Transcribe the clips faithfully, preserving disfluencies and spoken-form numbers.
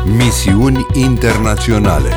Misiuni internaționale.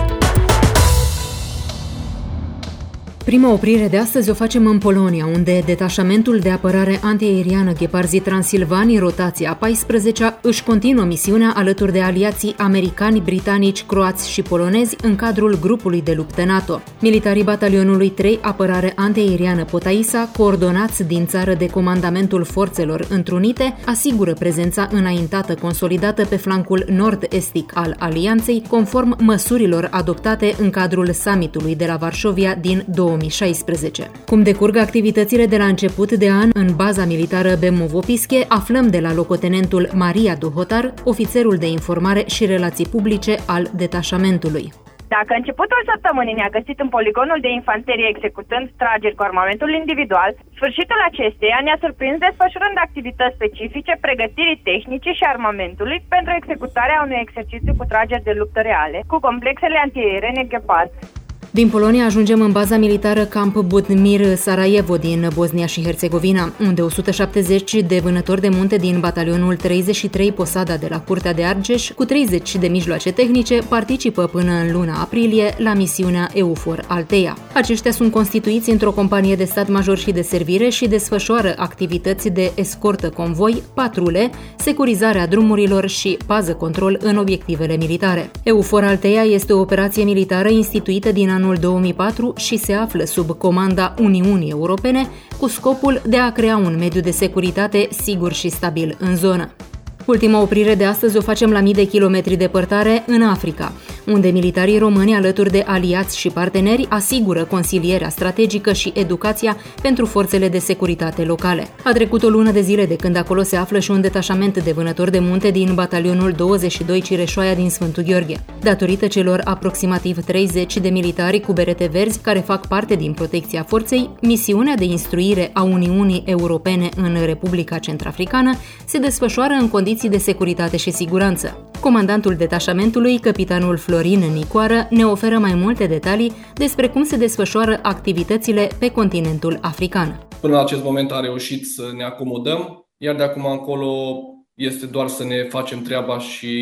Prima oprire de astăzi o facem în Polonia, unde detașamentul de apărare antiaeriană Gheparzi Transilvanii, rotația a paisprezecea, își continuă misiunea alături de aliații americani, britanici, croați și polonezi în cadrul grupului de luptă NATO. Militarii batalionului trei apărare antiaeriană Potaisa, coordonați din țară de comandamentul forțelor întrunite, asigură prezența înaintată consolidată pe flancul nord-estic al alianței, conform măsurilor adoptate în cadrul summitului de la Varșovia din două mii șaisprezece. Cum decurg activitățile de la început de an în baza militară Bemovo-Pische, aflăm de la locotenentul Maria Duhotar, ofițerul de informare și relații publice al detașamentului. Dacă începutul săptămânii ne-a găsit în poligonul de infanterie executând trageri cu armamentul individual, sfârșitul acesteia ne-a surprins desfășurând activități specifice pregătirii tehnice și armamentului pentru executarea unui exercițiu cu trageri de luptă reale, cu complexele antiaeriene Gepard. Din Polonia ajungem în baza militară Camp Budimir Sarajevo din Bosnia și Herțegovina, unde o sută șaptezeci de vânători de munte din batalionul treizeci și trei Posada de la Curtea de Argeș, cu treizeci de mijloace tehnice, participă până în luna aprilie la misiunea EUFOR Althea. Aceștia sunt constituiți într-o companie de stat major și de servire și desfășoară activități de escortă convoi, patrule, securizarea drumurilor și pază-control în obiectivele militare. EUFOR Althea este o operație militară instituită din anul două mii patru și se află sub comanda Uniunii Europene cu scopul de a crea un mediu de securitate sigur și stabil în zonă. Ultima oprire de astăzi o facem la mii de kilometri departare în Africa, unde militarii români alături de aliați și parteneri asigură consilierea strategică și educația pentru forțele de securitate locale. A trecut o lună de zile de când acolo se află și un detașament de vânători de munte din batalionul douăzeci și doi Cireșoaia din Sfântul Gheorghe. Datorită celor aproximativ treizeci de militari cu berete verzi care fac parte din protecția forței, misiunea de instruire a Uniunii Europene în Republica Centrafricană se desfășoară în condiții de securitate și siguranță. Comandantul detașamentului, capitanul Florin Nicoară, ne oferă mai multe detalii despre cum se desfășoară activitățile pe continentul african. Până la acest moment am reușit să ne acomodăm, iar de acum încolo este doar să ne facem treaba și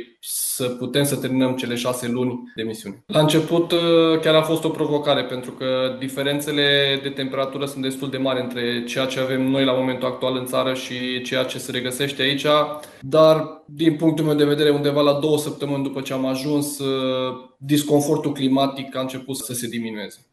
să putem să terminăm cele șase luni de misiune. La început chiar a fost o provocare, pentru că diferențele de temperatură sunt destul de mari între ceea ce avem noi la momentul actual în țară și ceea ce se regăsește aici, dar din punctul meu de vedere, undeva la două săptămâni după ce am ajuns, disconfortul climatic a început să se diminueze.